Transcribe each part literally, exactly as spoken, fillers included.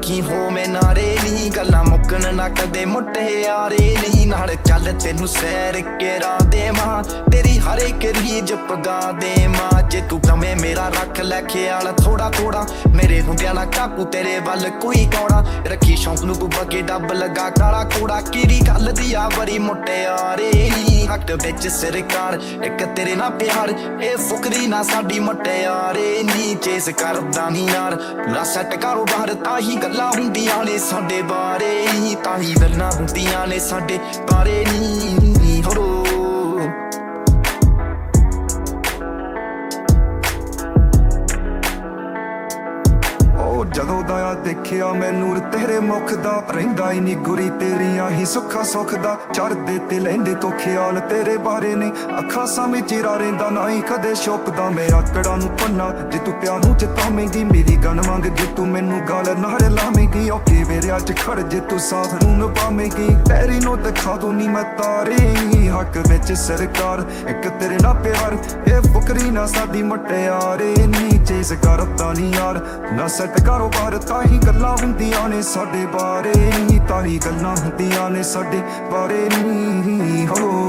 रखी हो मैं नारे नहीं गल्लां मुक्कन ना कदे मुटियारे नहीं नाल चल तेनू सैर केरा देवां तेरी हर एक रीज पगा देवां जे तू कमे मेरा रख लै ख्याल थोड़ा थोड़ा मेरे हुंदियां ना काकू तेरे वल कोई कौड़ा रखी शौक नू तू बगे डब लगा काला कूड़ा किरी गल दी आ बड़ी मुटियारे हक विच सरकार एक तेरे ना प्यार ए फुकरी ना साडी मुटियारे नी चेस करदा नी यार ना सैट कारोबार ताही गल्लां हुंदियां ने साडे बारे ताही गल्लां हुंदियां ने साडे बारे नी हो ਜਦੋਂ ਦਾ ਆ ਦੇਖਿਆ ਮੈਂ ਨੂਰ ਤੇਰੇ ਮੁਖ ਦਾ ਰਹਿੰਦਾ ਹੀ ਨੀ ਗੁਰੀ ਤੇਰੀਆਂ ਹੀ ਸੁੱਖਾ ਸੁੱਖ ਦਾ ਚੜਦੇ ਤੇ ਲੈਂਦੇ ਤੋਂ ਖਿਆਲ ਤੇਰੇ ਬਾਰੇ ਨੇ ਅੱਖਾਂ ਸਾਹਮਣੇ ਚਿਹਰਾ ਰਹਿੰਦਾ ਨਾ ਹੀ ਕਦੇ ਛੁਪਦਾ ਮੈਂ ਆਕੜਾਂ ਨੂੰ ਪੰਨਾ ਜੇ ਤੂੰ ਪਿਆਰ ਨੂੰ ਚਿਤਾਵੇਂਗੀ ਮੇਰੀ ਗਨ ਮੰਗ ਜੇ ਤੂੰ ਮੈਨੂੰ ਗਾਲ ਨਾੜ ਲਾਵੇਂਗੀ ਓਕੇ ਵੇਰੇ ਅੱਜ ਖੜ ਜੇ ਤੂੰ ਸਾਥ ਨੂੰ ਨਿਭਾਵੇਂਗੀ ਤੇਰੀ ਨੂੰ ਦਿਖਾ ਦੂੰ ਨੀ ਮੈਂ ਤਾਰੇ ਹੱਕ ਵਿੱਚ ਸਰਕਾਰ ਇੱਕ ਤੇਰੇ ਨਾਲ ਪਿਆਰ ਇਹ ਫੁਕਰੀ ਨਾ ਸਾਡੀ ਮੁਟਿਆਰੇ ਨੀ ਚੇਸ ਕਰਦਾ ਨੀ ਯਾਰ ਨਾ ਸੈਟ ਕਾਰੋਬਾਰ ਤਾਹੀ ਗੱਲਾਂ ਹੁੰਦੀਆਂ ਨੇ ਸਾਡੇ ਬਾਰੇ ਨੀ ਤਾਹੀ ਗੱਲਾਂ ਹੁੰਦੀਆਂ ਨੇ ਸਾਡੇ ਬਾਰੇ ਨੀ ਹੋ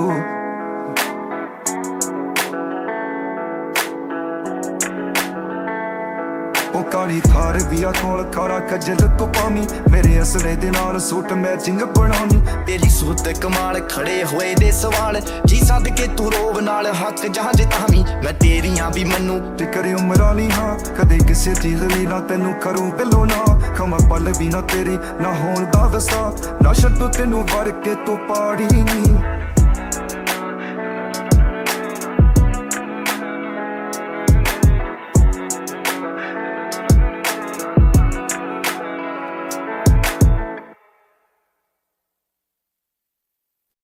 ਉਹ ਕਾਲੀ ਥਾਰ ਵੀ ਆ ਕੋਲ ਕਾਰਾ ਕਜਲ ਤੋਂ ਪਾਵੀਂ ਮੇਰੇ ਅਸਲੇ ਦੇ ਨਾਲ ਸੂਟ ਮੈਚਿੰਗ ਬਣਾਉਣੀ तेरी सूरत कमाल खड़े होए दे सवाल जी सद के तू रोब नाल हक जहाज तावी मैं तेरियां भी मन्नू ਤੇ ਕਰੇ ਉਮਰਾਂ ਨਹੀਂ ਹਾਂ ਕਦੇ ਕਿਸੇ ਚੀਜ਼ ਲਈ ਨਾ ਤੈਨੂੰ ਕਰੂੰ ਬਿੱਲੋ ਨਾ ਖਮਾ ਪਲ ਵੀ ਨਾ ਤੇਰੀ ਨਾ ਹੋਣ ਦਾ ਦਸਾ ਨਾ ਛੱਡੂ ਤੈਨੂੰ ਵਰ ਕੇ ਤੂੰ ਪਾੜੀ ਨੀ